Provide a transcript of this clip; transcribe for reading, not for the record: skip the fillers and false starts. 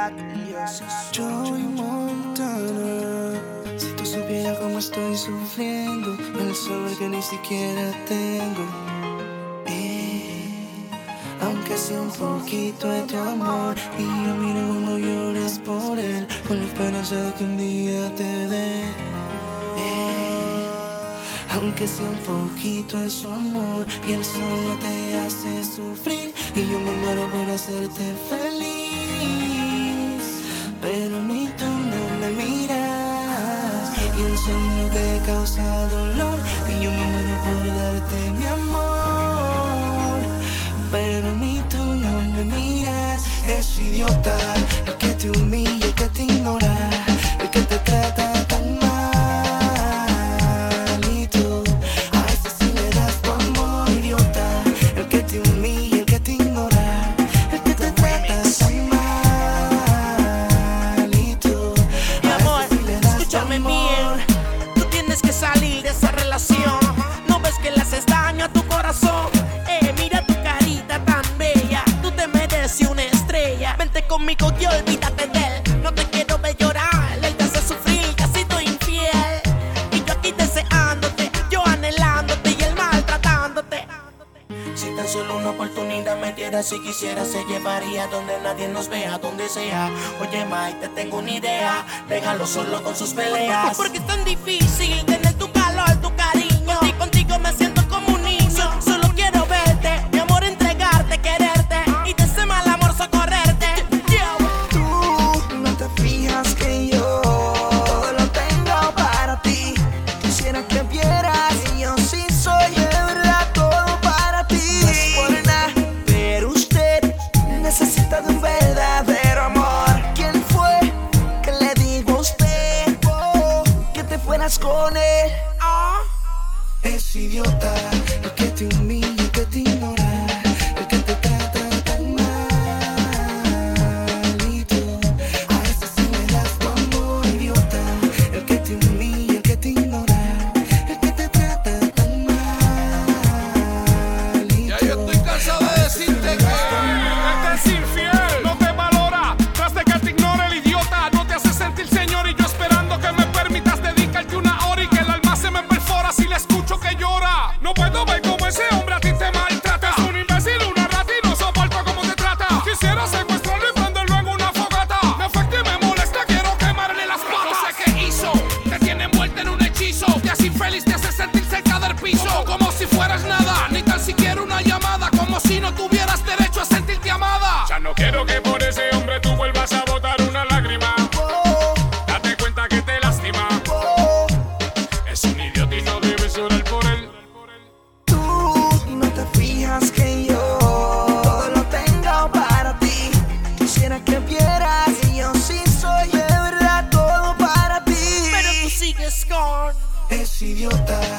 Joey Montana. Si tú supieras cómo estoy sufriendo, el saber que ni siquiera tengo. Aunque sea un poquito de tu amor, y yo miro cómo lloras por él, con la esperanza de que un día te dé. Aunque sea un poquito de su amor, y él solo te hace sufrir, y yo me muero por hacerte feliz. Pero ni tú no me miras, y el sueño te causa dolor, y yo me muero por darte mi amor. Pero ni tú no me miras. Es idiota el que te humilla, el que te ignora, el que te trata tan mal. Y tú a ese sí le das tu amor. Idiota el que te humilla, el que te ignora, el que te trata tan mal. Y tú mi amor, a ese sí le das escúchame tu amor. bien. Tú tienes que salir de esa relación. No ves que le haces daño a tu corazón. Mira tu carita tan bella. Tú te mereces una estrella. Vente conmigo y olvídate de él. No te quiero ver llorar. Él te hace sufrir, que ha sido infiel. Y yo aquí deseándote, yo anhelándote y él maltratándote. Si tan solo una oportunidad me diera, si quisiera se llevaría donde nadie nos vea, donde sea. Oye Mike, te tengo una idea, déjalo solo con sus peleas. Porque es tan difícil tener tu calor, tu cariño, y contigo me siento como un niño. Solo quiero verte, mi amor, entregarte, quererte, y de ese mal amor socorrerte. Tú no te fijas que yo todo lo tengo para ti. Quisiera que vieras que yo sí soy de verdad todo para ti. No es por nada, pero usted necesita de un verdadero amor. ¿Quién fue que le dijo a usted que te fueras con él? Es idiota el que te humilla, el que te ignora, el que te trata tan mal. Y tú a ese sí le das tu amor. Idiota el que te humilla, el que te ignora, el que te trata tan mal. Y Ya yo estoy cansado de decirte que Este es infiel, no te valora. Tras de que te ignore el idiota, no te hace sentir señor. Y yo esperando que me permitas dedicarte una hora y que el alma se me perfora si le escucho que llora. No puedo ver cómo ese hombre a ti te maltrata. Es un imbécil, una rata y no soporto cómo te trata. Quisiera secuestrarlo y prenderlo en una fogata. Me afecta y me molesta, quiero quemarle las patas. no sé qué hizo, te tiene envuelta en un hechizo. Te hace infeliz, te hace sentir cerca del piso. Como si fueras nada, ni tan siquiera una llamada. Como si no tuvieras derecho a sentirte amada. Ya no quiero que por ese hombre tú vuelvas a botar una lágrima. Date cuenta que te lastima. Es un idiota y no debes llorar por él. tú no te fijas que yo todo lo tengo para ti. Quisiera que vieras que yo sí soy de verdad todo para ti. Pero tú sigues con Es idiota